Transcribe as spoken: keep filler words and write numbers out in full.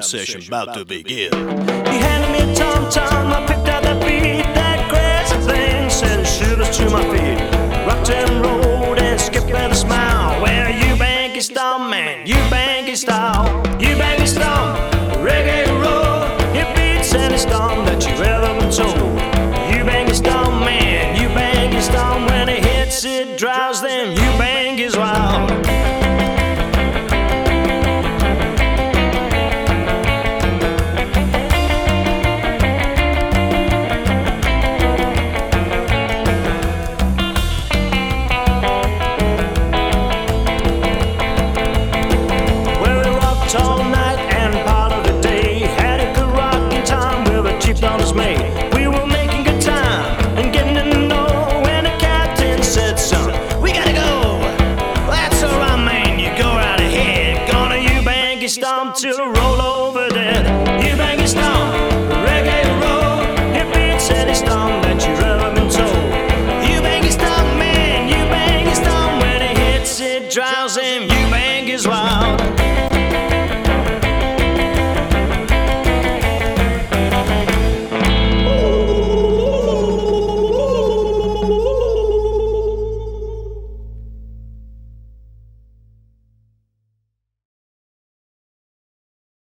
session about to begin. He handed me a tom-tom, I picked out that beat, that crazy thing sent shivers to my feet. Rocked and rolled and skipped with a smile. Well, you banky stomp, man, you banky style, you banky stomp, reggae roll. It beats any stomp that you've ever been told. You banky stomp, man, you banky stomp. When it hits, it drives them, you bankies wild. All night and part of the day, had a good rocking time with a cheap dollars made. We were making good time and getting to know when the captain said, son, we gotta go. Well, that's alright, man, you go right ahead. Gonna you banky stomp till the road